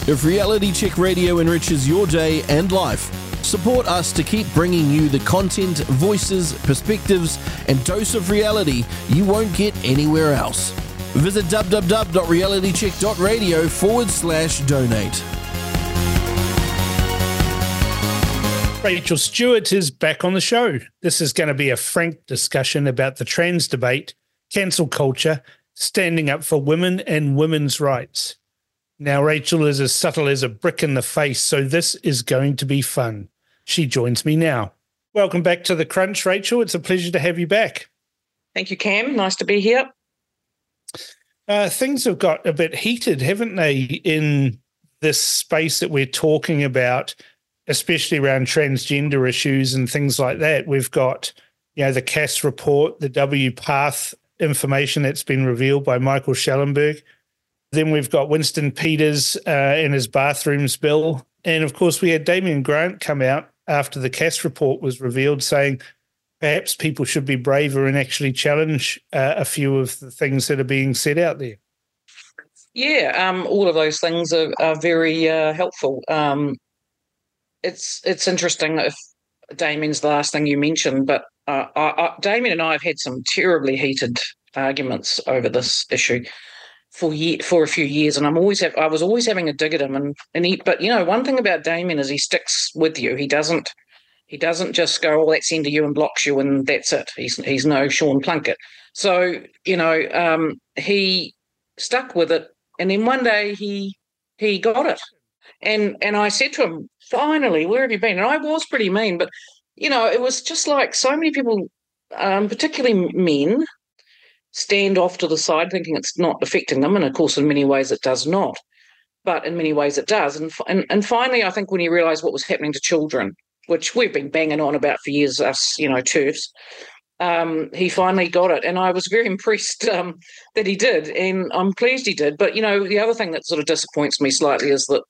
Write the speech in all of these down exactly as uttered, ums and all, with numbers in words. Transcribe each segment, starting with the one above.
If Reality Check Radio enriches your day and life, support us to keep bringing you the content, voices, perspectives, and dose of reality you won't get anywhere else. Visit www.realitycheck.radio forward slash donate. Rachel Stewart is back on the show. This is going to be a frank discussion about the trans debate, cancel culture, standing up for women and women's rights. Now, Rachel is as subtle as a brick in the face, so this is going to be fun. She joins me now. Welcome back to The Crunch, Rachel. It's a pleasure to have you back. Thank you, Cam. Nice to be here. Uh, things have got a bit heated, haven't they, in this space that we're talking about, especially around transgender issues and things like that. We've got, you know, the Cass report, the W PATH information that's been revealed by Michael Schellenberg. Then we've got Winston Peters uh, and his bathrooms bill. And, of course, we had Damien Grant come out after the Cass report was revealed saying perhaps people should be braver and actually challenge uh, a few of the things that are being said out there. Yeah, um, all of those things are, are very uh, helpful. Um, it's it's interesting if Damien's the last thing you mentioned, but uh, I, I, Damien and I have had some terribly heated arguments over this issue for ye- for a few years, and I'm always have, I was always having a dig at him, and and he. But you know, one thing about Damien is he sticks with you. He doesn't he doesn't just go, oh, that's into you and blocks you, and that's it. He's he's no Sean Plunkett. So you know, um, he stuck with it, and then one day he he got it, and and I said to him, finally, where have you been? And I was pretty mean, but you know, it was just like so many people, um, particularly men, stand off to the side thinking it's not affecting them. And, of course, in many ways it does not. But in many ways it does. And and, and finally, I think when he realised what was happening to children, which we've been banging on about for years, us, you know, TERFs, um, he finally got it. And I was very impressed um, that he did. And I'm pleased he did. But, you know, the other thing that sort of disappoints me slightly is that,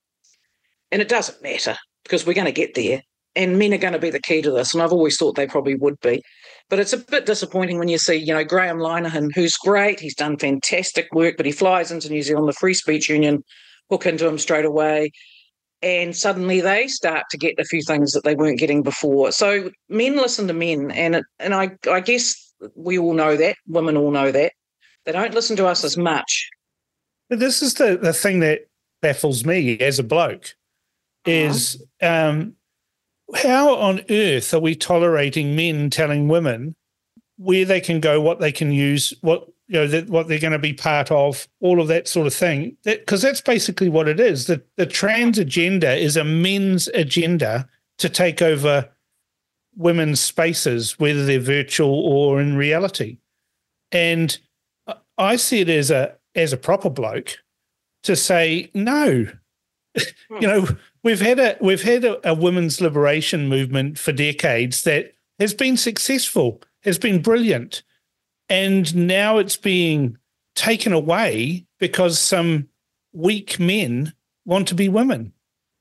and it doesn't matter because we're going to get there, and men are going to be the key to this, and I've always thought they probably would be. But it's a bit disappointing when you see, you know, Graham Linehan, who's great, he's done fantastic work, but he flies into New Zealand, the Free Speech Union, hook into him straight away, and suddenly they start to get a few things that they weren't getting before. So men listen to men, and it, and I, I guess we all know that, women all know that. They don't listen to us as much. But this is the, the thing that baffles me as a bloke, is um, how on earth are we tolerating men telling women where they can go, what they can use, what you know, that, what they're going to be part of, all of that sort of thing? Because that, that's basically what it is. The, the trans agenda is a men's agenda to take over women's spaces, whether they're virtual or in reality. And I see it as a as a proper bloke to say no. You know, we've had a we've had a, a women's liberation movement for decades that has been successful, has been brilliant, and now it's being taken away because some weak men want to be women.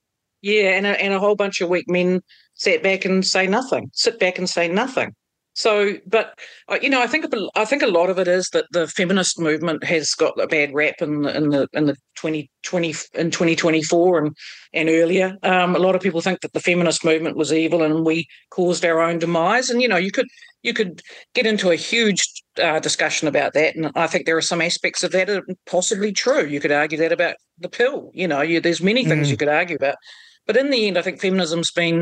Yeah, and a, and a whole bunch of weak men sat back and say nothing, sit back and say nothing. So, but you know, I think I think a lot of it is that the feminist movement has got a bad rap in the in the in the twenty twenty in twenty twenty-four and and earlier. Um, a lot of people think that the feminist movement was evil and we caused our own demise. And you know, you could you could get into a huge uh, discussion about that, and I think there are some aspects of that that are possibly true. You could argue that about the pill. You know, you, there's many things mm. you could argue about, but in the end, I think feminism's been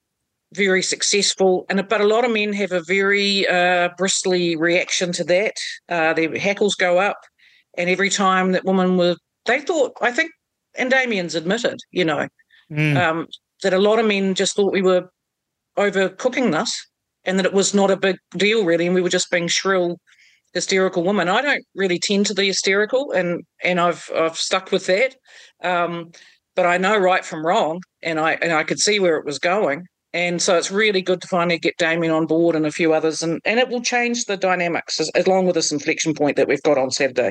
very successful, and but a lot of men have a very uh, bristly reaction to that. Uh, their hackles go up, and every time that women were, they thought, I think, and Damien's admitted, you know, mm. um, that a lot of men just thought we were overcooking this, and that it was not a big deal really, and we were just being shrill, hysterical women. I don't really tend to the hysterical, and and I've I've stuck with that, um, but I know right from wrong, and I and I could see where it was going. And so it's really good to finally get Damien on board and a few others, and, and it will change the dynamics as, along with this inflection point that we've got on Saturday.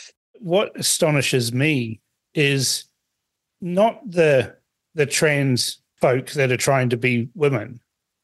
What astonishes me is not the the trans folk that are trying to be women.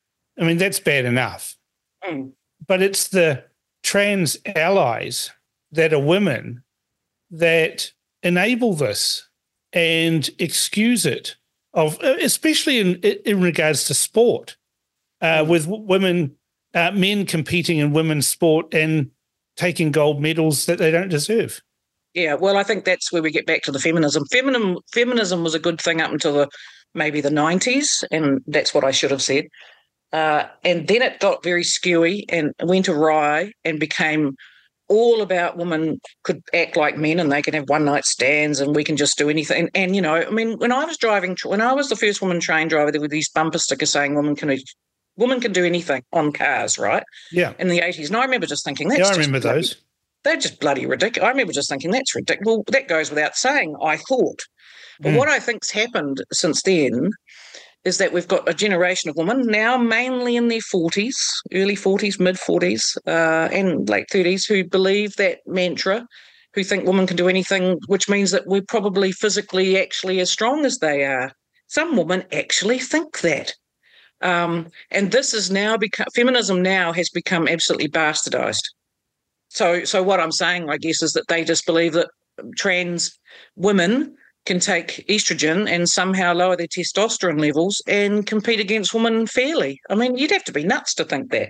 I mean, that's bad enough. Mm. But it's the trans allies that are women that enable this. and excuse it, of especially in in regards to sport, uh, mm. with women, uh, men competing in women's sport and taking gold medals that they don't deserve. Yeah, well, I think that's where we get back to the feminism. Feminism, feminism was a good thing up until the maybe the nineties, and that's what I should have said. Uh, and then it got very skewy and went awry and became all about women could act like men and they can have one-night stands and we can just do anything. And, and, you know, I mean, when I was driving, when I was the first woman train driver, there were these bumper stickers saying women can women can do anything on cars, right? Yeah. In the eighties. And I remember just thinking, that's yeah, I just remember bloody, those. They're just bloody ridiculous. I remember just thinking, that's ridiculous. Well, that goes without saying, I thought. But mm. what I think's happened since then is that we've got a generation of women now mainly in their forties, early forties, mid-forties, uh, and late thirties who believe that mantra, who think women can do anything, which means that we're probably physically actually as strong as they are. Some women actually think that. Um, and this is now become, feminism now has become absolutely bastardized. So, so what I'm saying, I guess, is that they just believe that trans women can take estrogen and somehow lower their testosterone levels and compete against women fairly. I mean, you'd have to be nuts to think that.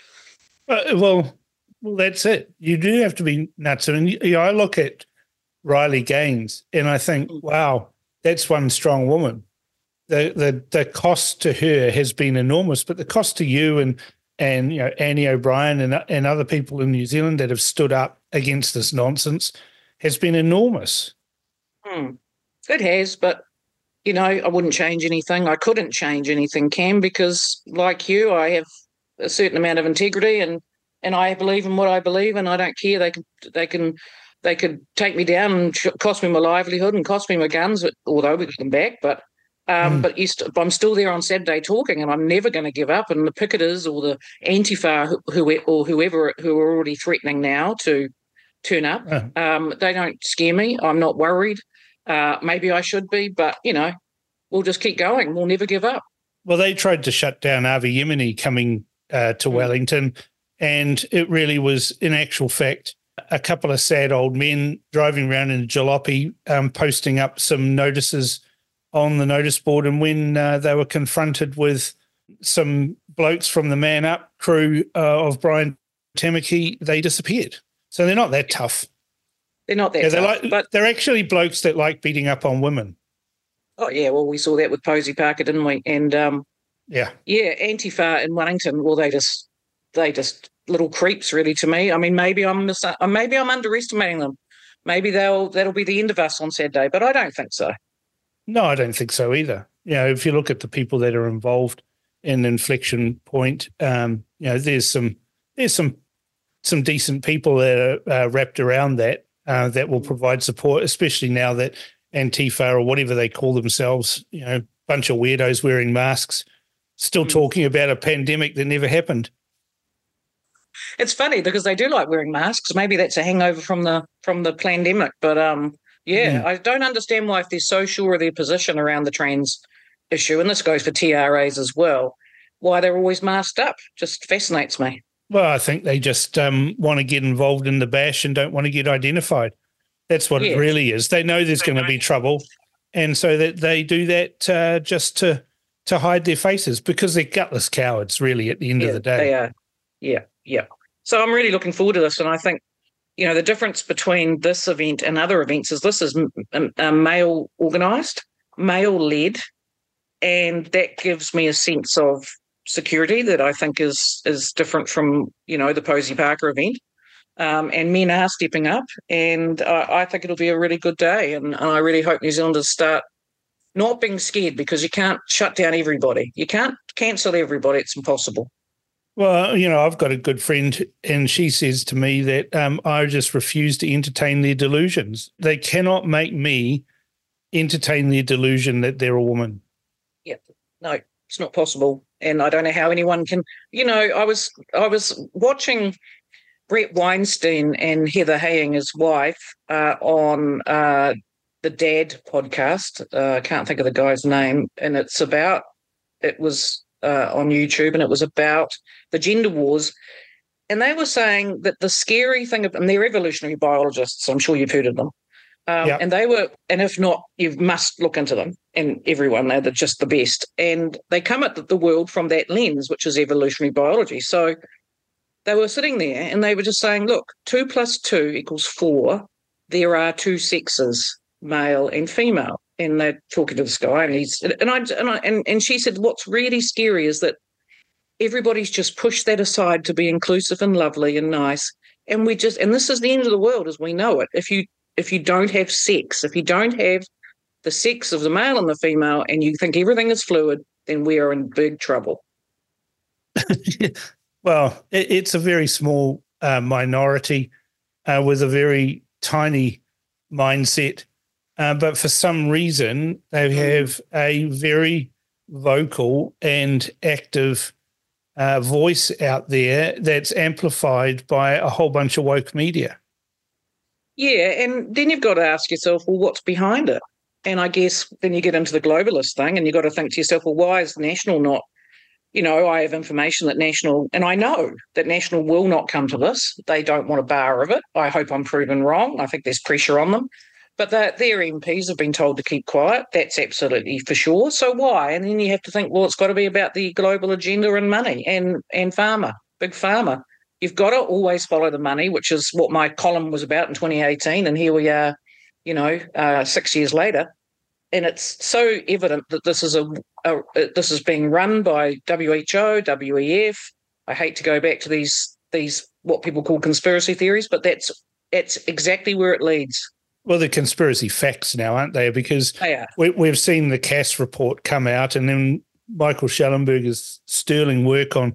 Uh, well, well, that's it. You do have to be nuts. I mean, you know, I look at Riley Gaines and I think, wow, that's one strong woman. The the the cost to her has been enormous, but the cost to you and and you know Annie O'Brien and and other people in New Zealand that have stood up against this nonsense has been enormous. Hmm. It has, but, you know, I wouldn't change anything. I couldn't change anything, Cam, because like you, I have a certain amount of integrity and, and I believe in what I believe and I don't care. They can they can they could take me down and cost me my livelihood and cost me my guns, although we got them back. But um, mm. but you st- I'm still there on Saturday talking, and I'm never going to give up. And the picketers or the Antifa who, who or whoever who are already threatening now to turn up, uh. um, they don't scare me. I'm not worried. Uh, maybe I should be, but, you know, we'll just keep going. We'll never give up. Well, they tried to shut down Avi Yemeni coming uh, to mm. Wellington, and it really was, in actual fact, a couple of sad old men driving around in a jalopy, um, posting up some notices on the notice board, and when uh, they were confronted with some blokes from the Man Up crew uh, of Brian Tamaki, they disappeared. So they're not that tough. They're not that yeah, they're tough, like, but they're actually blokes that like beating up on women. Oh yeah, well we saw that with Posey Parker, didn't we? And um, yeah, yeah, Antifa in Wellington. Well, they just they just little creeps, really, to me. I mean, maybe I'm mis- maybe I'm underestimating them. Maybe they'll that'll be the end of us on Saturday, but I don't think so. No, I don't think so either. You know, if you look at the people that are involved in Inflection Point, um, you know, there's some there's some some decent people that are uh, wrapped around that. Uh, that will provide support, especially now that Antifa or whatever they call themselves, you know, bunch of weirdos wearing masks, still mm. talking about a pandemic that never happened. It's funny because they do like wearing masks. Maybe that's a hangover from the from the pandemic. But um, yeah, mm. I don't understand why if they're so sure of their position around the trans issue, and this goes for T R As as well, why they're always masked up. Just fascinates me. Well, I think they just um, want to get involved in the bash and don't want to get identified. That's what yeah. it really is. They know there's going to be trouble, and so that they do that uh, just to to hide their faces because they're gutless cowards, really, at the end yeah, of the day. They are. Yeah, yeah. So I'm really looking forward to this, and I think, you know, the difference between this event and other events is this is m- m- male organised, male led, and that gives me a sense of security that I think is is different from, you know, the Posey Parker event. Um, and men are stepping up, and I, I think it'll be a really good day. And, and I really hope New Zealanders start not being scared, because you can't shut down everybody. You can't cancel everybody. It's impossible. Well, you know, I've got a good friend, and she says to me that um, I just refuse to entertain their delusions. They cannot make me entertain their delusion that they're a woman. Yeah, no, it's not possible. And I don't know how anyone can, you know, I was I was watching Brett Weinstein and Heather Haying, his wife, uh, on uh, the Dad podcast. Uh, I can't think of the guy's name. And it's about, it was uh, on YouTube, and it was about the gender wars. And they were saying that the scary thing, and they're evolutionary biologists, I'm sure you've heard of them. Um, Yep. And they were, and if not, you must look into them. And everyone, they're the- just the best. And they come at the, the world from that lens, which is evolutionary biology. So they were sitting there and they were just saying, look, two plus two equals four. There are two sexes, male and female. And they're talking to this guy, and he's and I and I and, and she said, what's really scary is that everybody's just pushed that aside to be inclusive and lovely and nice. And we just and this is the end of the world as we know it. If you if you don't have sex, if you don't have the sex of the male and the female, and you think everything is fluid, then we are in big trouble. Well, it, it's a very small uh, minority uh, with a very tiny mindset. Uh, but for some reason, they have a very vocal and active uh, voice out there that's amplified by a whole bunch of woke media. Yeah, and then you've got to ask yourself, well, what's behind it? And I guess then you get into the globalist thing, and you've got to think to yourself, well, why is National not, you know, I have information that National, and I know that National will not come to this. They don't want a bar of it. I hope I'm proven wrong. I think there's pressure on them. But the, their M Ps have been told to keep quiet. That's absolutely for sure. So why? And then you have to think, well, it's got to be about the global agenda and money and, and pharma, big pharma. You've got to always follow the money, which is what my column was about in twenty eighteen. And here we are, you know, uh, six years later. And it's so evident that this is a, a this is being run by W H O, W E F. I hate to go back to these these what people call conspiracy theories, but that's it's exactly where it leads. Well, they're conspiracy facts now, aren't they? Because they we, we've seen the Cass report come out, and then Michael Schellenberger's sterling work on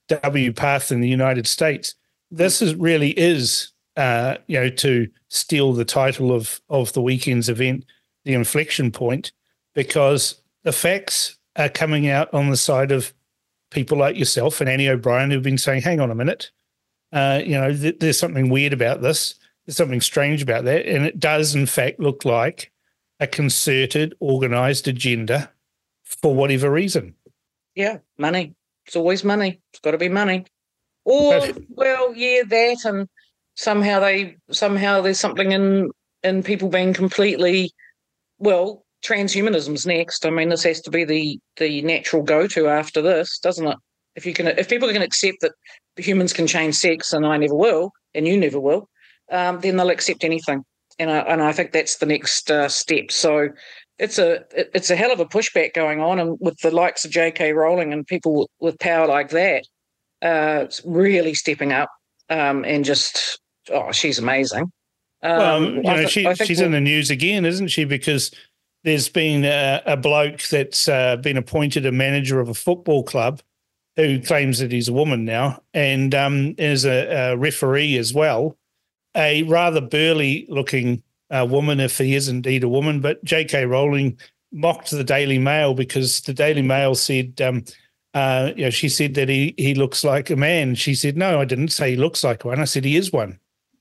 W PATH in the United States. This is really is, uh, you know, to steal the title of of the weekend's event, the inflection point, because the facts are coming out on the side of people like yourself and Annie O'Brien who've been saying, hang on a minute, uh, you know, th- there's something weird about this. There's something strange about that. And it does, in fact, look like a concerted, organised agenda for whatever reason. Yeah, money. It's always money. It's got to be money. Or, but, well, yeah, that, and somehow they somehow there's something in in people being completely, well, transhumanism's next. I mean, this has to be the the natural go-to after this, doesn't it? If you can, if people can accept that humans can change sex, and I never will, and you never will, um, then they'll accept anything. And I and I think that's the next uh, step. So it's a it's a hell of a pushback going on, and with the likes of J K Rowling and people with power like that, uh, it's really stepping up um, and just oh, she's amazing. Um, well, you know, th- she, she's we'll, in the news again, isn't she? Because there's been a, a bloke that's uh, been appointed a manager of a football club who claims that he's a woman now, and um, is a, a referee as well. A rather burly-looking uh, woman, if he is indeed a woman, but J K Rowling mocked the Daily Mail because the Daily Mail said, um, uh, you know, she said that he he looks like a man. She said, no, I didn't say he looks like one. I said he is one.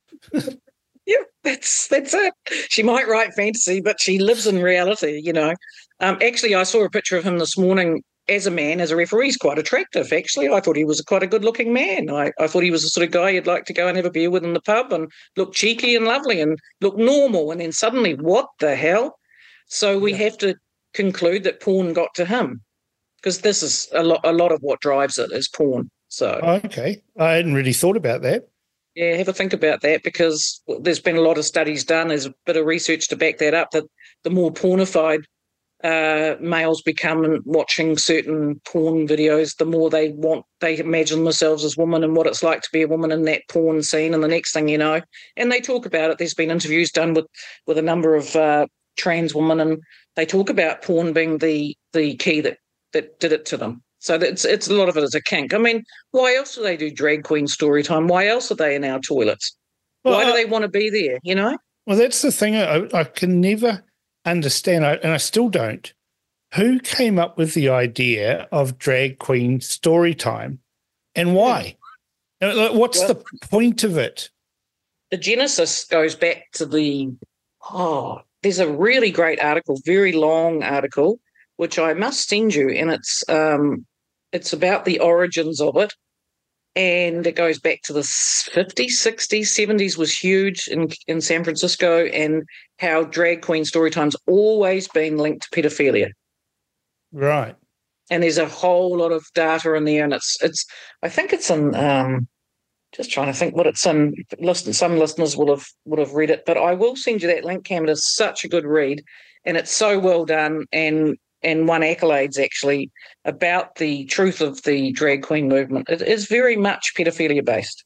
Yeah, that's that's it. She might write fantasy, but she lives in reality, you know. Um, actually, I saw a picture of him this morning as a man, as a referee. He's quite attractive, actually. I thought he was quite a good-looking man. I, I thought he was the sort of guy you'd like to go and have a beer with in the pub and look cheeky and lovely and look normal. And then suddenly, what the hell? So we yeah. have to conclude that porn got to him, because this is a lot, a lot of what drives it is porn. So okay. I hadn't really thought about that. Yeah, have a think about that, because there's been a lot of studies done. There's a bit of research to back that up, that the more pornified uh, males become watching certain porn videos, the more they want, they imagine themselves as women and what it's like to be a woman in that porn scene. And the next thing you know, and they talk about it. There's been interviews done with, with a number of uh, trans women, and they talk about porn being the the key that, that did it to them. So it's it's a lot of it is a kink. I mean, why else do they do drag queen story time? Why else are they in our toilets? Well, why do they want to be there, you know? Well, that's the thing I, I can never understand, and I still don't. Who came up with the idea of drag queen story time, and why? What's well, the point of it? The genesis goes back to the, oh, there's a really great article, very long article, which I must send you, and it's um, it's about the origins of it. and it goes back to the fifties, sixties, seventies was huge in, in San Francisco, and how drag queen story time's always been linked to pedophilia. Right. And there's a whole lot of data in there, and it's, it's I think it's in, um, just trying to think what it's in. Listen, some listeners will have would have read it, but I will send you that link, Cam. It is such a good read, and it's so well done, and and won accolades actually about the truth of the drag queen movement. It is very much pedophilia based.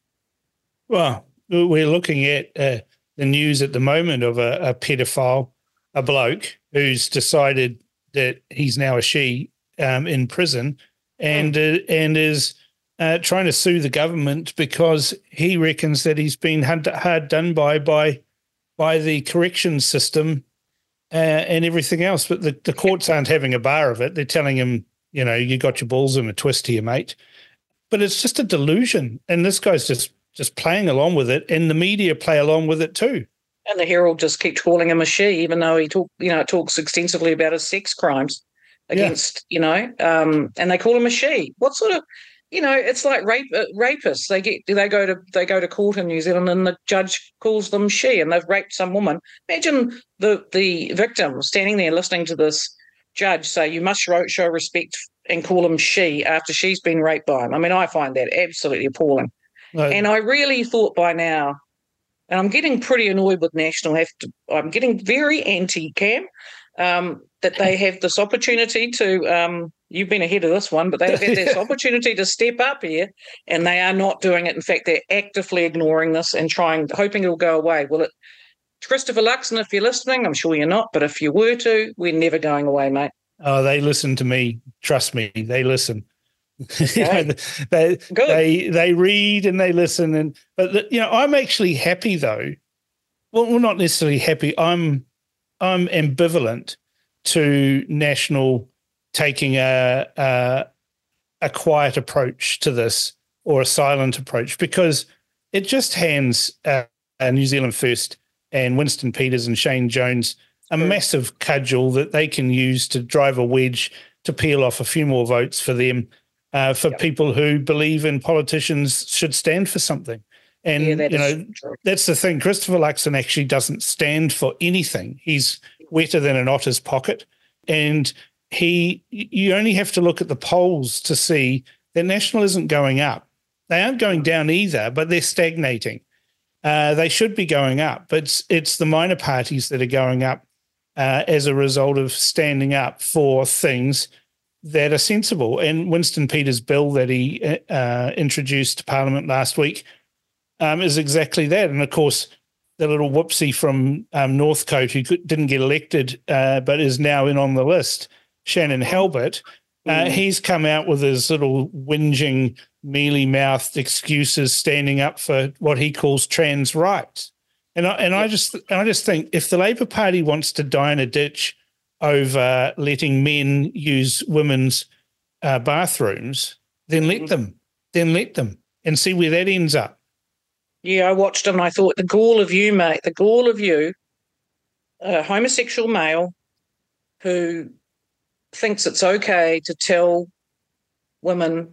Well, we're looking at uh, the news at the moment of a, a pedophile, a bloke who's decided that he's now a she um, in prison, and mm. uh, and is. Uh, trying to sue the government because he reckons that he's been hard, hard done by by by the corrections system uh, and everything else. But the, the courts aren't having a bar of it. They're telling him, you know, you got your balls in a twist here, mate. But it's just a delusion, and this guy's just just playing along with it, and the media play along with it too. And the Herald just keeps calling him a she, even though he talk, you know, talks extensively about his sex crimes against, yeah. you know, um, and they call him a she. What sort of You know, it's like rape, uh, rapists. They get they go to they go to court in New Zealand, and the judge calls them she, and they've raped some woman. Imagine the the victim standing there listening to this judge say, "You must show, show respect and call him she after she's been raped by him." I mean, I find that absolutely appalling. No. And I really thought by now, and I'm getting pretty annoyed with National. Have to, I'm getting very anti-Cam um, that they have this opportunity to. Um, You've been ahead of this one, but they've had this opportunity to step up here, and they are not doing it. In fact, they're actively ignoring this and trying, hoping it'll go away. Will it? Christopher Luxon, if you're listening, I'm sure you're not, but if you were to, we're never going away, mate. Oh, they listen to me. Trust me, they listen. Okay. you know, they, Good. they they read and they listen, and but the, you know, I'm actually happy though. Well, well, not necessarily happy. I'm I'm ambivalent to National taking a, a a quiet approach to this, or a silent approach, because it just hands uh, uh, New Zealand First and Winston Peters and Shane Jones a mm. massive cudgel that they can use to drive a wedge to peel off a few more votes for them, uh, for yep. people who believe in politicians should stand for something. And, yeah, you know, true. That's the thing. Christopher Luxon actually doesn't stand for anything. He's wetter than an otter's pocket. And He, you only have to look at the polls to see that National isn't going up. They aren't going down either, but they're stagnating. Uh, they should be going up, but it's, it's the minor parties that are going up uh, as a result of standing up for things that are sensible. And Winston Peters' bill that he uh, introduced to Parliament last week um, is exactly that. And of course, the little whoopsie from um, Northcote who could, didn't get elected uh, but is now in on the list, Shannon Halbert, uh, mm. he's come out with his little whinging, mealy-mouthed excuses, standing up for what he calls trans rights. And I, and I just I just think if the Labour Party wants to die in a ditch over letting men use women's uh, bathrooms, then let them. Then let them and see where that ends up. Yeah, I watched him and I thought, the gall of you, mate, the gall of you, a homosexual male who thinks it's okay to tell women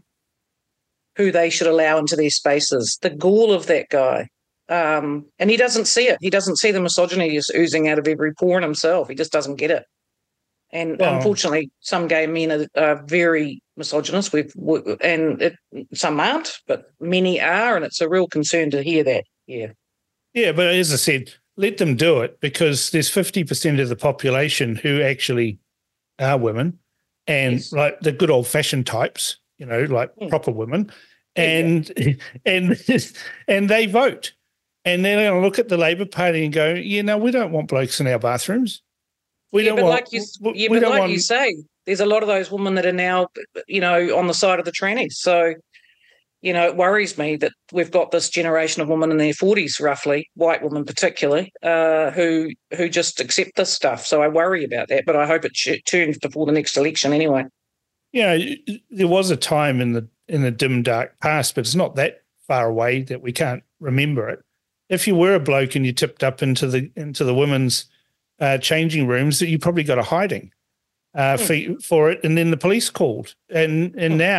who they should allow into their spaces. The gall of that guy. Um, and he doesn't see it. He doesn't see the misogyny just oozing out of every pore in himself. He just doesn't get it. And oh. unfortunately, some gay men are, are very misogynist. We've, we, and it, some aren't, but many are, and it's a real concern to hear that. Yeah. Yeah, but as I said, let them do it, because there's fifty percent of the population who actually are women, and yes. like the good old-fashioned types, you know, like yeah. proper women, and yeah. and and they vote. And they're going to look at the Labor Party and go, yeah, no, we don't want blokes in our bathrooms. We yeah, don't but want. Like you, we, yeah, we but don't like want, you say, there's a lot of those women that are now, you know, on the side of the trannies. So, you know, it worries me that we've got this generation of women in their forties, roughly, white women particularly, uh, who who just accept this stuff. So I worry about that, but I hope it sh- turns before the next election anyway. You know, there was a time in the in the dim, dark past, but it's not that far away that we can't remember it. If you were a bloke and you tipped up into the into the women's uh, changing rooms, that you probably got a hiding uh, mm. for for it, and then the police called. And and mm. now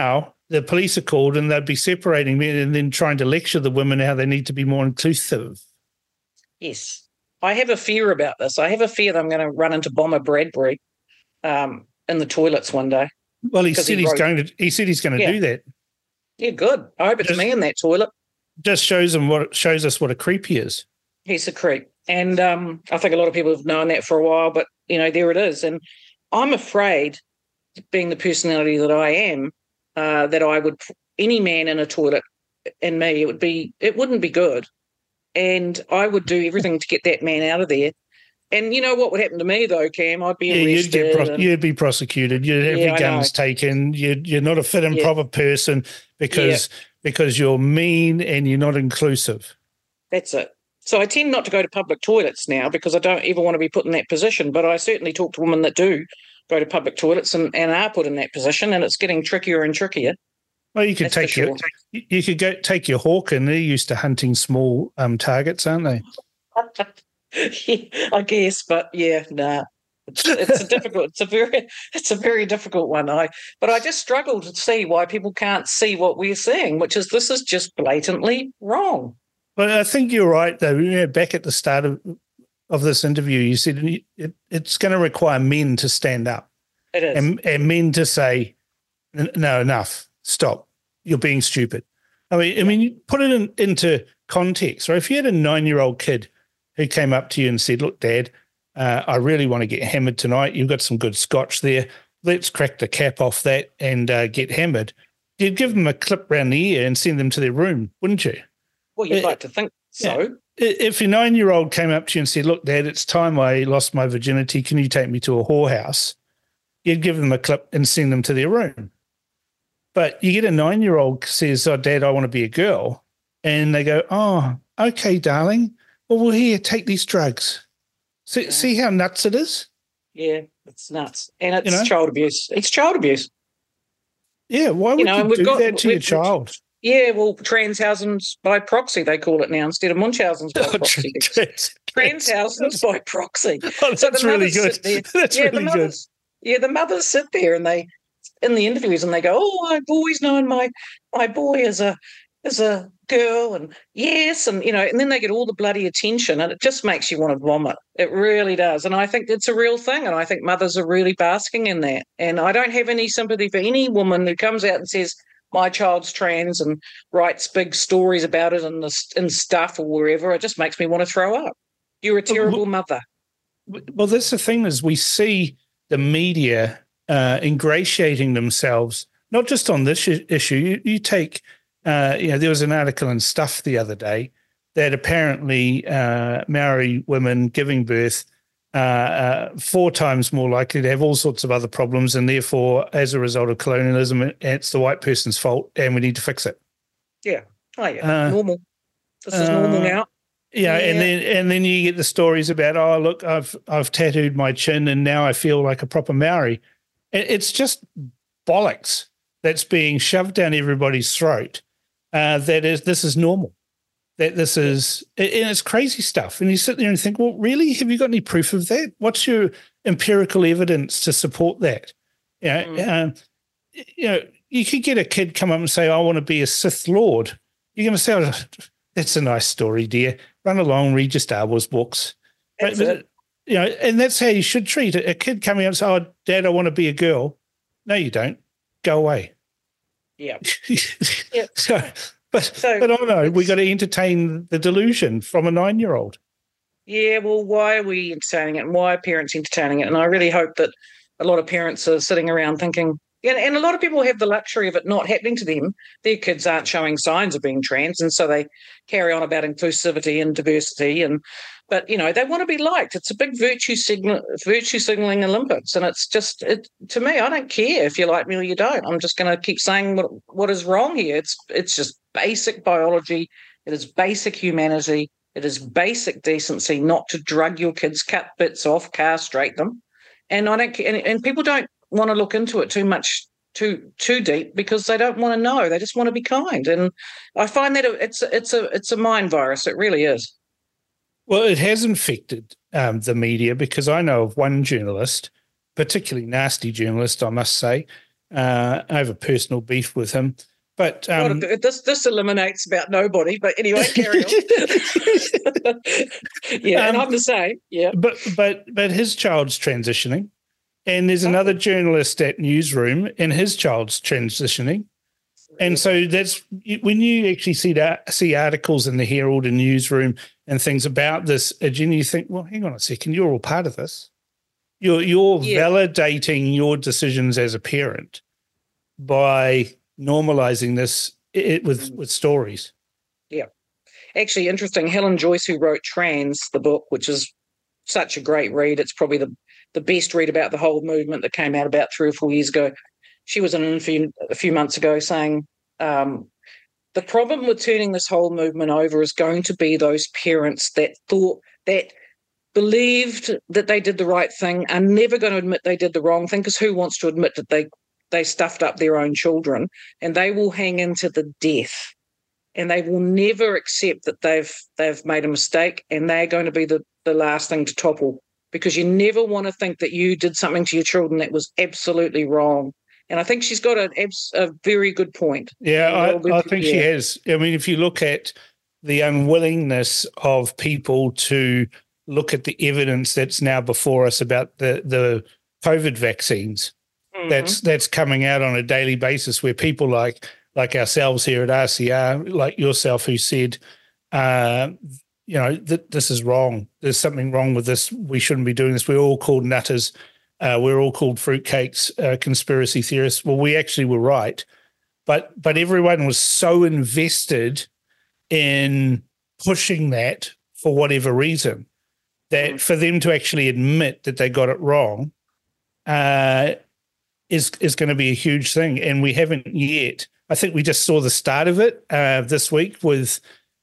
the police are called and they'd be separating men and then trying to lecture the women how they need to be more inclusive. Yes. I have a fear about this. I have a fear that I'm going to run into Bomber Bradbury um, in the toilets one day. Well, he said he he's wrote, going to. He said he's going to yeah. do that. Yeah, good. I hope it's Just, me in that toilet. Just shows him what shows us what a creep he is. He's a creep, and um, I think a lot of people have known that for a while. But you know, there it is, and I'm afraid, being the personality that I am, uh, that I would any man in a toilet, and me, it would be it wouldn't be good, and I would do everything to get that man out of there. And you know what would happen to me though, Cam? I'd be yeah, arrested. You'd, get pro- and, you'd be prosecuted. You'd have Yeah, your I guns know. taken. You'd, you're not a fit and Yeah. proper person because because you're mean and you're not inclusive. That's it. So I tend not to go to public toilets now because I don't ever want to be put in that position. But I certainly talk to women that do go to public toilets and, and are put in that position, and it's getting trickier and trickier. Well, you could That's for take your sure. you you could go take your hawk, and they're used to hunting small um, targets, aren't they? Yeah, I guess, but yeah, nah. It's, it's a difficult. It's a very. It's a very difficult one. I. But I just struggle to see why people can't see what we're seeing, which is this is just blatantly wrong. But I think you're right, though. You know, back at the start of of this interview, you said it, it's going to require men to stand up It is. and, and men to say, "No, enough, stop. You're being stupid." I mean, I mean, you put it in, into context, right? If you had a nine-year-old kid who came up to you and said, "Look, Dad, uh, I really want to get hammered tonight. You've got some good scotch there. Let's crack the cap off that and uh, get hammered," you'd give them a clip round the ear and send them to their room, wouldn't you? Well, you'd Uh, like to think so. yeah. If your nine-year-old came up to you and said, "Look, Dad, it's time I lost my virginity. Can you take me to a whorehouse?" You'd give them a clip and send them to their room. But you get a nine-year-old says, "Oh, Dad, I want to be a girl," and they go, "Oh, okay, darling. Well, well, here, take these drugs." See, Yeah. see how nuts it is? Yeah, it's nuts, and it's You know? child abuse. It's child abuse. Yeah, why would You you, know, and we've do got- that to your we've- child? Yeah, well, Transhausen's by proxy they call it now instead of Munchausen's by proxy. Transhausen's by proxy. Oh, So the that's really mothers good. sit there- That's yeah, really the good. mothers, Yeah, the mothers sit there and they in the interviews and they go, "Oh, my boy's known my my boy is a is a girl," and yes, and you know, and then they get all the bloody attention, and it just makes you want to vomit. It really does, and I think it's a real thing, and I think mothers are really basking in that. And I don't have any sympathy for any woman who comes out and says, "My child's trans," and writes big stories about it in the in stuff or wherever. It just makes me want to throw up. You're a terrible mother. Well, that's the thing is we see the media uh, ingratiating themselves, not just on this issue. You, you take, uh, you know, there was an article in Stuff the other day that apparently uh, Maori women giving birth uh, uh, four times more likely to have all sorts of other problems, and therefore, as a result of colonialism, it's the white person's fault, and we need to fix it. Yeah. Oh yeah. Uh, normal. This is normal uh, now. Yeah, and Yeah. then and then you get the stories about, "Oh, look, I've I've tattooed my chin and now I feel like a proper Maori." It, it's just bollocks that's being shoved down everybody's throat. Uh, that is, this is normal. That this is, and it's crazy stuff. And you sit there and think, well, really, have you got any proof of that? What's your empirical evidence to support that? You know, Mm. um, you know, you could get a kid come up and say, "I want to be a Sith Lord." You're going to say, "Oh, that's a nice story, dear. Run along, read your Star Wars books." That's But- it. You know, and that's how you should treat it. A kid coming up and saying, "Oh, Dad, I want to be a girl." No, you don't. Go away. Yeah. So, but So but I know we it's- got to entertain the delusion from a nine-year-old. Yeah, well, why are we entertaining it and why are parents entertaining it? And I really hope that a lot of parents are sitting around thinking, and, and a lot of people have the luxury of it not happening to them. Their kids aren't showing signs of being trans, and so they carry on about inclusivity and diversity. And but you know they want to be liked. It's a big virtue signal, virtue signaling Olympics, and it's just it to me. I don't care if you like me or you don't. I'm just going to keep saying what what is wrong here. It's it's just basic biology. It is basic humanity. It is basic decency not to drug your kids, cut bits off, castrate them. And I don't and, and people don't want to look into it too much, too too deep because they don't want to know. They just want to be kind. And I find that it's it's a it's a mind virus. It really is. Well, it has infected um, the media because I know of one journalist, particularly nasty journalist, I must say, Uh, I have a personal beef with him. But um, well, this this eliminates about nobody. But anyway, carry on. yeah, um, and I'm the same. Yeah, but but but his child's transitioning, and there's another journalist at Newsroom, and his child's transitioning, and so that's when you actually see that see articles in the Herald and Newsroom and things about this, and you think, well, hang on a second, you're all part of this. You're you're yeah. validating your decisions as a parent by normalizing this it, with with stories. Yeah, actually, interesting. Helen Joyce, who wrote Trans, the book, which is such a great read. It's probably the the best read about the whole movement that came out about three or four years ago. She was in an interview a few months ago saying um, the problem with turning this whole movement over is going to be those parents that thought that. believed that they did the right thing, are never going to admit they did the wrong thing, because who wants to admit that they they stuffed up their own children, and they will hang into the death, and they will never accept that they've they've made a mistake, and they're going to be the, the last thing to topple, because you never want to think that you did something to your children that was absolutely wrong. And I think she's got a, a very good point. Yeah, I, I think she has. I mean, if you look at the unwillingness of people to look at the evidence that's now before us about the, the COVID vaccines, mm-hmm. that's that's coming out on a daily basis, where people like like ourselves here at R C R, like yourself, who said, uh, you know, th- this is wrong. There's something wrong with this. We shouldn't be doing this. We're all called nutters. Uh, we're all called fruitcakes, uh, conspiracy theorists. Well, we actually were right. But but everyone was so invested in pushing that for whatever reason, that for them to actually admit that they got it wrong uh, is is going to be a huge thing. And we haven't yet. I think we just saw the start of it uh, this week with,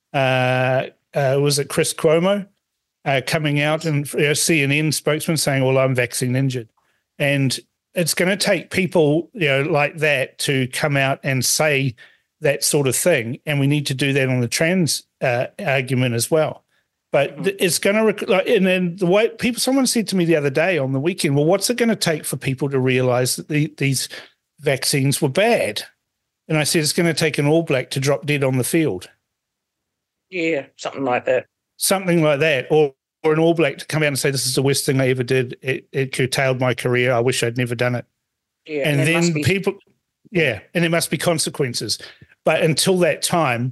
uh, uh, was it Chris Cuomo uh, coming out and you know, C N N spokesman saying, well, I'm vaccine injured. And it's going to take people you know like that to come out and say that sort of thing. And we need to do that on the trans uh, argument as well. But mm-hmm. it's going to, rec- like, and then the way people, someone said to me the other day on the weekend, well, what's it going to take for people to realize that the, these vaccines were bad? And I said, it's going to take an All Black to drop dead on the field. Yeah, something like that. Something like that. Or, or an All Black to come out and say, this is the worst thing I ever did. It, it curtailed my career. I wish I'd never done it. Yeah, and, and then be- people, yeah, and there must be consequences. But until that time,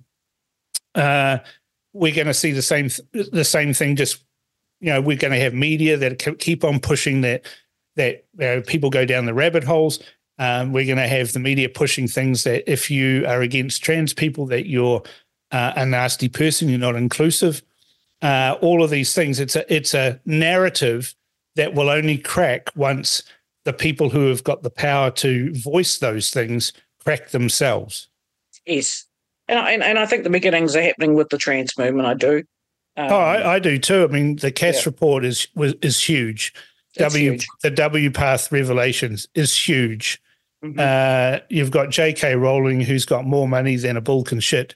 uh, we're going to see the same th- the same thing. Just you know, we're going to have media that keep on pushing that that you know, people go down the rabbit holes. Um, we're going to have the media pushing things that if you are against trans people, that you're uh, a nasty person, you're not inclusive. Uh, all of these things. It's a it's a narrative that will only crack once the people who have got the power to voice those things crack themselves. Yes. And I, and, and I think the beginnings are happening with the trans movement. I do. Um, oh, I, I do too. I mean, the Cass yeah. report is was, is huge. It's W huge. The W Path revelations is huge. Mm-hmm. Uh, you've got J K Rowling, who's got more money than a bull can shit,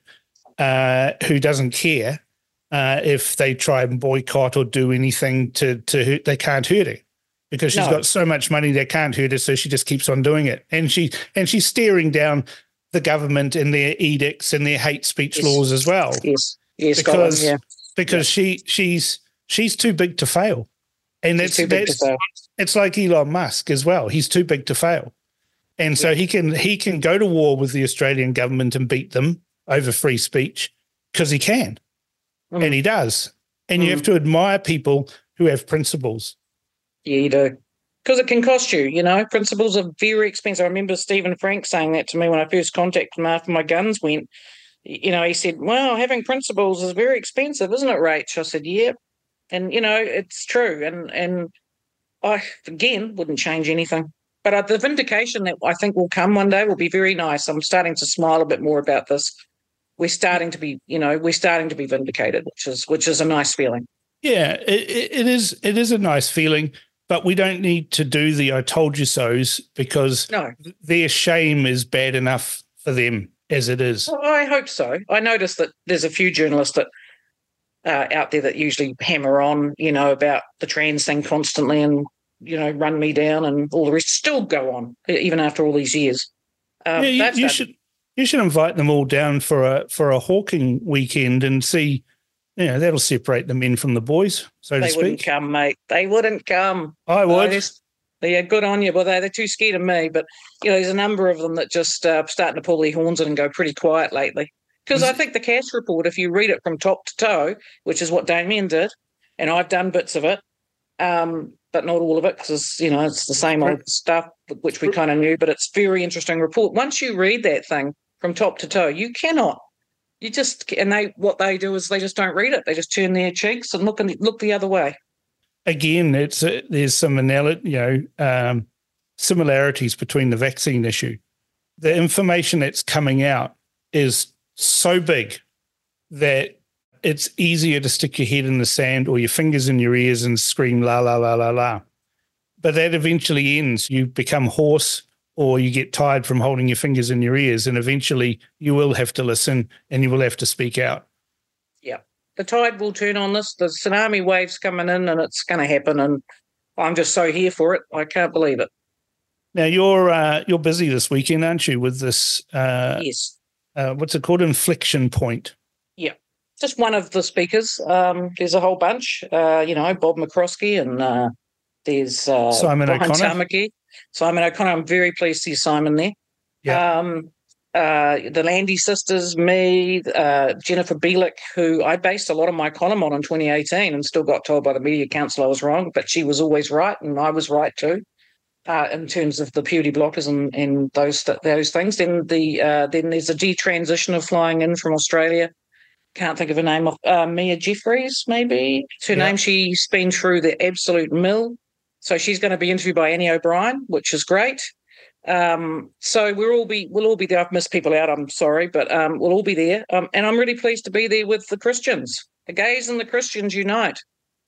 uh, who doesn't care uh, if they try and boycott or do anything to to hurt. They can't hurt it because she's no. got so much money they can't hurt it. So she just keeps on doing it, and she and she's staring down the government and their edicts and their hate speech yes. laws as well. Yes, yes, because yeah. because yeah. she she's she's too big to fail, and she's that's that's fail. It's like Elon Musk as well. He's too big to fail, and yeah. so he can he can go to war with the Australian government and beat them over free speech because he can, mm. and he does. And mm. you have to admire people who have principles. Yeah, you do. Because it can cost you, you know. Principles are very expensive. I remember Stephen Frank saying that to me when I first contacted him after my guns went. You know, he said, well, having principles is very expensive, isn't it, Rach? I said, yeah. And, you know, it's true. And, and I, again, wouldn't change anything. But uh, the vindication that I think will come one day will be very nice. I'm starting to smile a bit more about this. We're starting to be, you know, we're starting to be vindicated, which is which is a nice feeling. Yeah, it, it is. It is a nice feeling. But we don't need to do the I told you so's because no. their shame is bad enough for them as it is. Well, I hope so. I noticed that there's a few journalists that uh, out there that usually hammer on, you know, about the trans thing constantly, and you know, run me down and all the rest still go on, even after all these years. Um, yeah, you, that's you that- should you should invite them all down for a for a hawking weekend and see, you know, that'll separate the men from the boys, so They to wouldn't speak. come, mate. They wouldn't come. I would. I just, yeah, good on you. Well, they're, they're too scared of me. But, you know, there's a number of them that just uh, starting to pull their horns in and go pretty quiet lately. Because I think the Cash Report, if you read it from top to toe, which is what Damien did, and I've done bits of it, um, but not all of it because, you know, it's the same old stuff which we kind of knew, but it's a very interesting report. Once you read that thing from top to toe, you cannot. You just, and they, what they do is they just don't read it. They just turn their cheeks and look and look the other way. Again, it's a, there's some anal- you know um, similarities between the vaccine issue. The information that's coming out is so big that it's easier to stick your head in the sand or your fingers in your ears and scream la la la la la. But that eventually ends. You become hoarse, or you get tired from holding your fingers in your ears, and eventually you will have to listen and you will have to speak out. Yeah. The tide will turn on this. The tsunami wave's coming in and it's going to happen, and I'm just so here for it. I can't believe it. Now, you're uh, you're busy this weekend, aren't you, with this, uh, Yes. uh, what's it called, Inflection Point? Yeah. Just one of the speakers. Um, there's a whole bunch. Uh, you know, Bob McCroskey and uh, there's uh, Simon Brian O'Connor. Tamaki. Simon O'Connor. I'm very pleased to see Simon there. Yeah. Um, uh, the Landy sisters, me, uh, Jennifer Bielik, who I based a lot of my column on in twenty eighteen and still got told by the Media Council I was wrong, but she was always right and I was right too. Uh, in terms of the puberty blockers and, and those those things. Then the uh, then there's a detransitioner flying in from Australia. Can't think of her name. Of uh, Mia Jeffries, maybe it's her Yeah. name. She's been through the absolute mill, so she's going to be interviewed by Annie O'Brien, which is great. Um, so we'll all be we'll all be there. I've missed people out. I'm sorry, but um, we'll all be there. Um, and I'm really pleased to be there with the Christians. The gays and the Christians unite.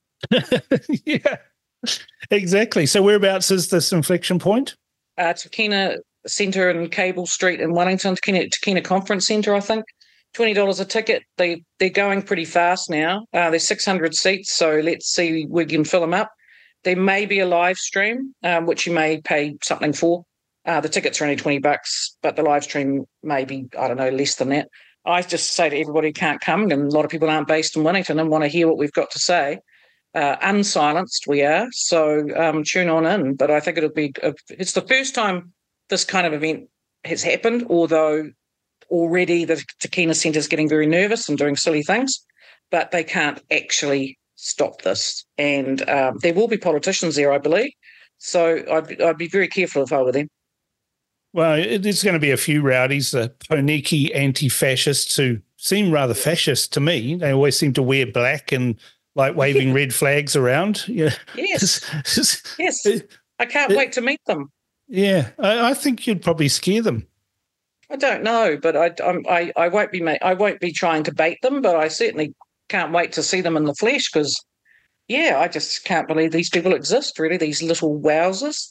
Yeah, exactly. So whereabouts is this inflection point? Uh, Takina Centre in Cable Street in Wellington, Takina, Takina Conference Centre, I think. twenty dollars a ticket. They, they're going pretty fast now. Uh, there's six hundred seats, so let's see if we can fill them up. There may be a live stream, um, which you may pay something for. Uh, the tickets are only twenty bucks, but the live stream may be, I don't know, less than that. I just say to everybody who can't come, and a lot of people aren't based in Wellington and want to hear what we've got to say, uh, unsilenced we are, so um, tune on in. But I think it'll be, a, it's the first time this kind of event has happened, although already the Takina Centre is getting very nervous and doing silly things, but they can't actually stop this. And um, there will be politicians there, I believe, so I'd, I'd be very careful if I were them. Well, it- there's going to be a few rowdies, the Poneki anti-fascists who seem rather fascist to me. They always seem to wear black and like waving red flags around. Yeah. Yes, yes. I can't it- wait to meet them. Yeah, I, I think you'd probably scare them. I don't know, but I, I'm, I, I won't be, ma- I won't be trying to bait them, but I certainly can't wait to see them in the flesh because, yeah, I just can't believe these people exist. Really, these little wowzers.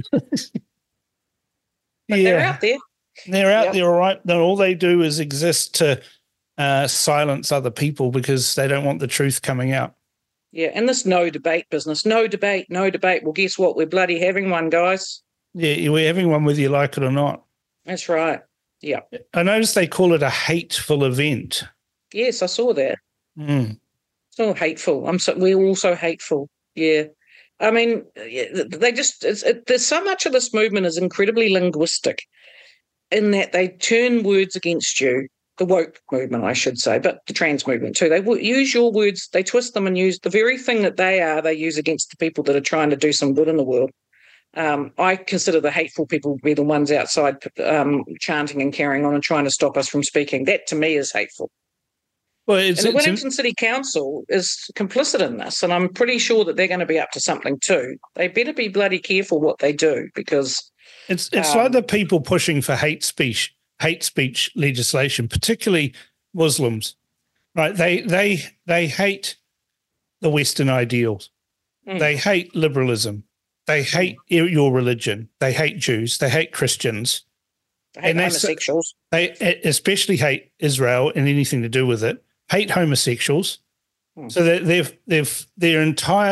But yeah, they're out there. They're out Yep. there, all right. Then all they do is exist to uh, silence other people because they don't want the truth coming out. Yeah, and this no debate business, no debate, no debate. Well, guess what? We're bloody having one, guys. Yeah, we're having one whether you like it or not. That's right. Yeah. I noticed they call it a hateful event. Yes, I saw that. Mm. It's all hateful. I'm so we're all so hateful. Yeah. I mean, yeah, they just it's, it, there's so much of this movement is incredibly linguistic, in that they turn words against you. The woke movement, I should say, but the trans movement too. They w- use your words, they twist them and use the very thing that they are. They use against the people that are trying to do some good in the world. Um, I consider the hateful people to be the ones outside um, chanting and carrying on and trying to stop us from speaking. That to me is hateful. Well, it's, And the it's Wellington City Council is complicit in this, and I'm pretty sure that they're going to be up to something too. They better be bloody careful what they do because it's it's um, like the people pushing for hate speech, hate speech legislation, particularly Muslims. Right? They they they hate the Western ideals. Mm. They hate liberalism. They hate your religion. They hate Jews. They hate Christians. they hate and that's- homosexuals. They especially hate Israel and anything to do with it. Hate homosexuals. Hmm. So that they've they've their entire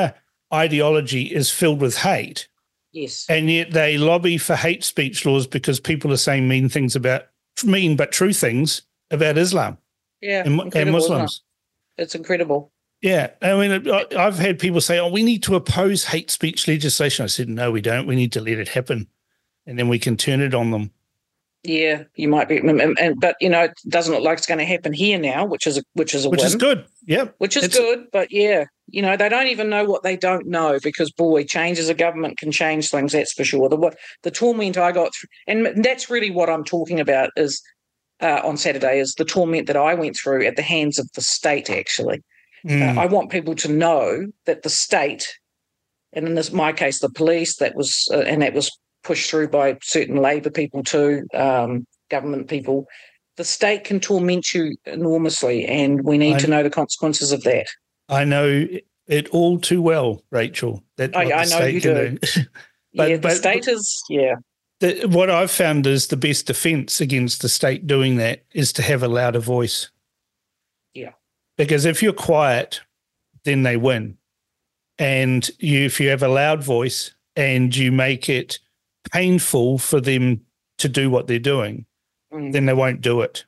ideology is filled with hate. Yes. And yet they lobby for hate speech laws because people are saying mean things about, mean but true things about Islam Yeah. and, and Muslims. It? It's incredible. Yeah. I mean, I've had people say, oh, we need to oppose hate speech legislation. I said, no, we don't. We need to let it happen and then we can turn it on them. Yeah, you might be, and, and, but you know, it doesn't look like it's going to happen here now, which is a, which is a which win. is good. Yeah, which is it's, good. But yeah, you know, they don't even know what they don't know because boy, change as a government can change things. That's for sure. The what the torment I got through, and that's really what I'm talking about is uh, on Saturday is the torment that I went through at the hands of the state. Actually, mm. uh, I want people to know that the state, and in this my case, the police, that was uh, and that was. pushed through by certain Labor people too, um, government people. The state can torment you enormously, and we need I, to know the consequences of that. I know it all too well, Rachel. That I, I know you do. do. but, yeah, the but, state is, yeah. The, what I've found is the best defence against the state doing that is to have a louder voice. Yeah. Because if you're quiet, then they win. And you, if you have a loud voice and you make it painful for them to do what they're doing, mm. then they won't do it.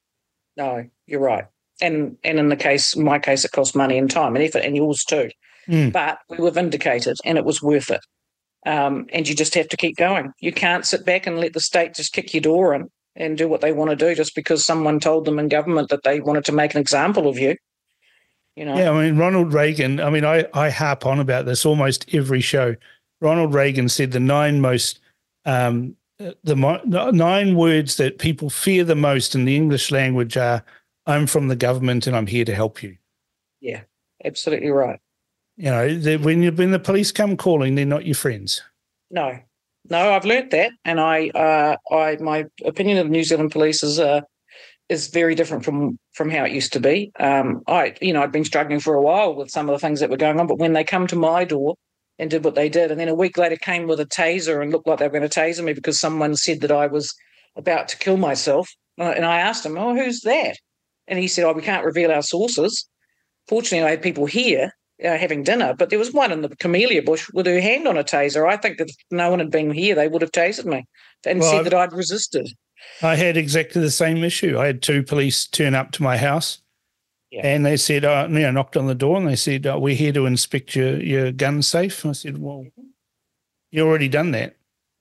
No, you're right. And and in the case, in my case, it cost money and time and effort, and yours too. Mm. But we were vindicated, and it was worth it. Um, and you just have to keep going. You can't sit back and let the state just kick your door in and do what they want to do just because someone told them in government that they wanted to make an example of you. You know. Yeah, I mean, Ronald Reagan. I mean, I I harp on about this almost every show. Ronald Reagan said the nine most Um, the nine words that people fear the most in the English language are, I'm from the government and I'm here to help you. Yeah, absolutely right. You know, when, you, when the police come calling, they're not your friends. No, no, I've learnt that. And I, uh, I, my opinion of the New Zealand police is, uh, is very different from, from how it used to be. Um, I, you know, I'd been struggling for a while with some of the things that were going on, but when they come to my door and did what they did. And then a week later came with a taser and looked like they were going to taser me because someone said that I was about to kill myself. And I asked him, oh, who's that? And he said, oh, we can't reveal our sources. Fortunately, I had people here uh, having dinner, but there was one in the camellia bush with her hand on a taser. I think that if no one had been here, they would have tasered me and well, said I've, that I'd resisted. I had exactly the same issue. I had two police turn up to my house. Yeah. And they said, uh, you know, knocked on the door and they said, oh, we're here to inspect your, your gun safe. And I said, well, you already done that.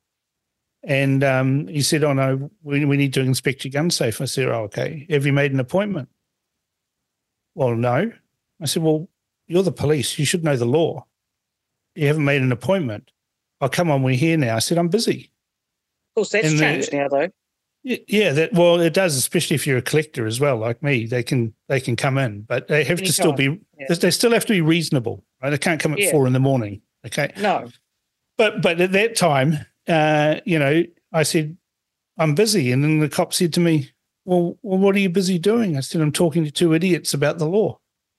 And um, he said, oh, no, we, we need to inspect your gun safe. I said, oh, okay. Have you made an appointment? Well, no. I said, well, you're the police. You should know the law. You haven't made an appointment. Oh, come on, we're here now. I said, I'm busy. Of course, that's and changed the, now, though. Yeah, that well, it does, especially if you're a collector as well, like me. They can they can come in, but they have Any to still time. be yeah. they still have to be reasonable. Right? They can't come at yeah. four in the morning. Okay, no. But but at that time, uh, you know, I said I'm busy, and then the cop said to me, "Well, well, what are you busy doing?" I said, "I'm talking to two idiots about the law."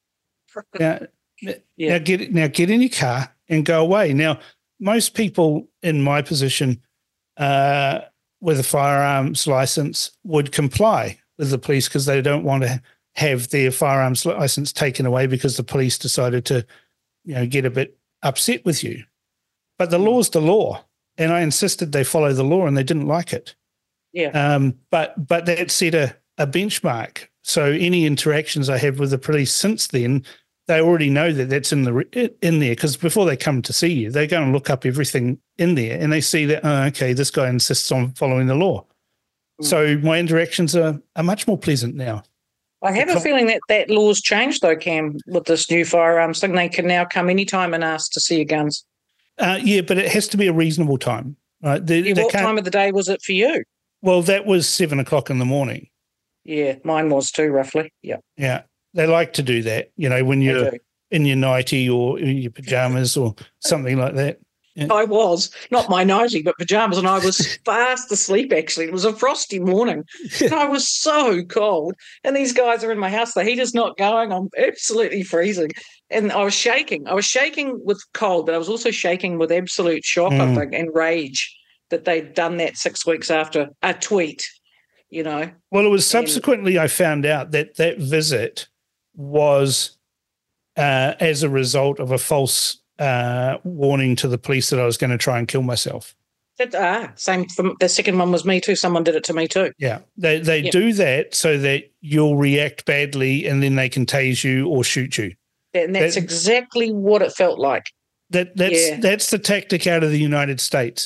now, yeah. now get now get in your car and go away. Now, most people in my position. Uh, with a firearms license would comply with the police because they don't want to have their firearms license taken away because the police decided to, you know, get a bit upset with you. But the law's the law, and I insisted they follow the law, and they didn't like it. Yeah. Um, but but that set a, a benchmark. So any interactions I have with the police since then, they already know that that's in the in there because before they come to see you, they go and look up everything in there and they see that, oh, okay, this guy insists on following the law. Mm. So my interactions are, are much more pleasant now. I have a feeling that that law's changed though, Cam, with this new firearms thing. They can now come anytime and ask to see your guns. Uh, yeah, but it has to be a reasonable time. Right? They, yeah, they what time of the day was it for you? Well, that was seven o'clock in the morning. Yeah, mine was too, roughly. Yeah. Yeah. They like to do that, you know, when you're in your nightie or in your pajamas or something like that. Yeah. I was, not my nightie, but pajamas, and I was fast asleep, actually. It was a frosty morning, and I was so cold. And these guys are in my house. The heater's not going. I'm absolutely freezing. And I was shaking. I was shaking with cold, but I was also shaking with absolute shock, mm. I think, and rage that they'd done that six weeks after a tweet, you know. Well, it was subsequently and, I found out that that visit was uh, as a result of a false uh, warning to the police that I was going to try and kill myself. That, ah, same. From, the second one was me too. Someone did it to me too. Yeah, they they Yep. do that so that you'll react badly, and then they can tase you or shoot you. And that's That- exactly what it felt like. That that's Yeah. that's the tactic out of the United States.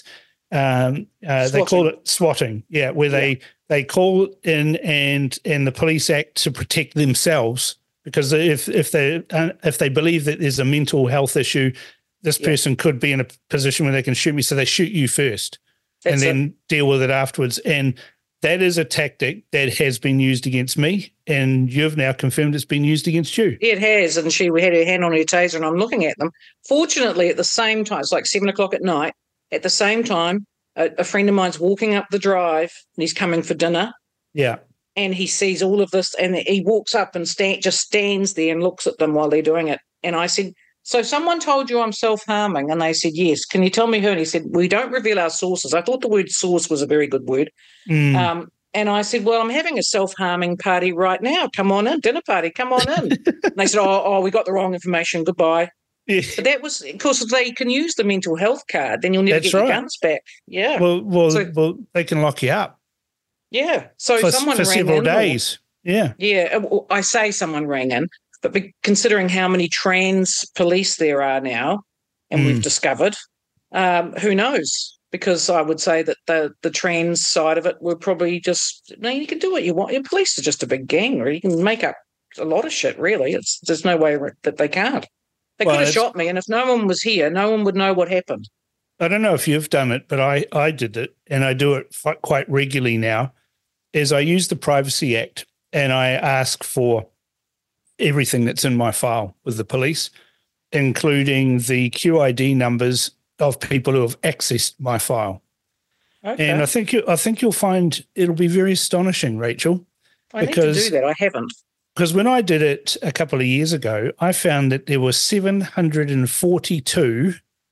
Um, uh, they call it swatting. Yeah, where they they call in and and the police act to protect themselves, because if if they uh, if they believe that there's a mental health issue, this Yeah. person could be in a position where they can shoot me, so they shoot you first That's and it. then deal with it afterwards. And that is a tactic that has been used against me, and you've now confirmed it's been used against you. It has, and she had her hand on her taser, and I'm looking at them. Fortunately, at the same time, it's like seven o'clock at night. At the same time, a, a friend of mine's walking up the drive, and he's coming for dinner, Yeah. and he sees all of this, and he walks up and stand, just stands there and looks at them while they're doing it. And I said, so someone told you I'm self-harming? And they said, yes. Can you tell me who? And he said, we don't reveal our sources. I thought the word source was a very good word. Mm. Um, and I said, well, I'm having a self-harming party right now. Come on in, dinner party, come on in. And they said, oh, oh, we got the wrong information. Goodbye. Yeah. But that was, of course, if they can use the mental health card, then you'll never That's get right. your guns back. Yeah. Well, well, So- well, they can lock you up yeah. So for, someone for rang several in or- days. Yeah. Yeah, uh, I say someone rang in, but be, considering how many trans police there are now, and Mm. we've discovered, um, who knows? Because I would say that the the trans side of it were probably just, no, you can do what you want. Your police are just a big gang, or you can make up a lot of shit, really. It's There's no way that they can't. They Well, could have it's- shot me, and if no one was here, no one would know what happened. I don't know if you've done it, but I, I did it, and I do it fi- quite regularly now, is I use the Privacy Act and I ask for everything that's in my file with the police, including the Q I D numbers of people who have accessed my file. Okay. And I think you, I think you'll find it'll be very astonishing, Rachel, I need to because- do that. I haven't. because when I did it a couple of years ago, I found that there were seven hundred forty-two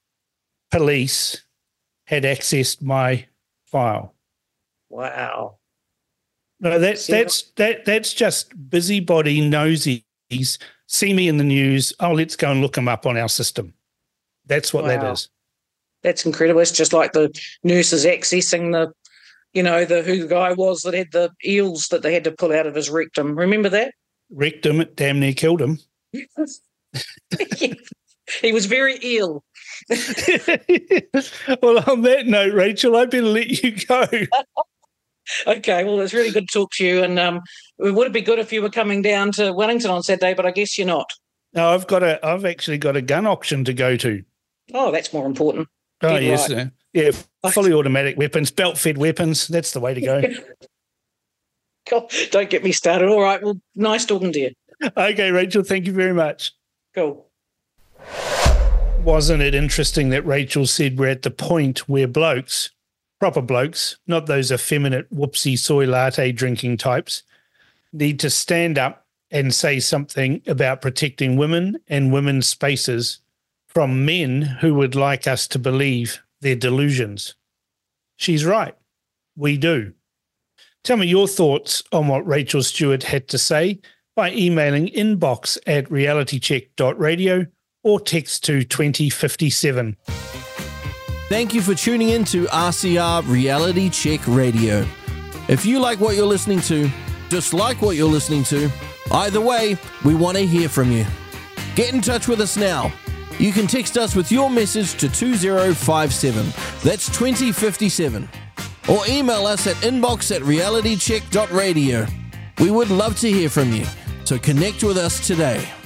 police had accessed my file. Wow. No, that's Seven- that's that that's just busybody nosies. See me in the news. Oh, let's go and look them up on our system. That's what that Wow. is. That's incredible. It's just like the nurses accessing the, you know, the who the guy was that had the eels that they had to pull out of his rectum. Remember that? Wrecked him. It damn near killed him. He was very ill. Well, on that note, Rachel, I better let you go. Okay, well, it's really good to talk to you. And um, it would be good if you were coming down to Wellington on Saturday, but I guess you're not. No, I've got a. I've actually got a gun auction to go to. Oh, that's more important. Oh Dead yes, right. uh, yeah, fully automatic weapons, belt-fed weapons. That's the way to go. God, don't get me started. All right, well, nice talking to you. Okay, Rachel, thank you very much. Cool. Wasn't it interesting that Rachel said we're at the point where blokes, proper blokes, not those effeminate whoopsie soy latte drinking types, need to stand up and say something about protecting women and women's spaces from men who would like us to believe their delusions. She's right. We do. Tell me your thoughts on what Rachel Stewart had to say by emailing inbox at realitycheck dot radio or text to twenty fifty-seven. Thank you for tuning in to R C R Reality Check Radio. If you like what you're listening to, dislike what you're listening to, either way, we want to hear from you. Get in touch with us now. You can text us with your message to two zero five seven. That's twenty fifty-seven. Or email us at inbox at realitycheck dot radio. We would love to hear from you, so connect with us today.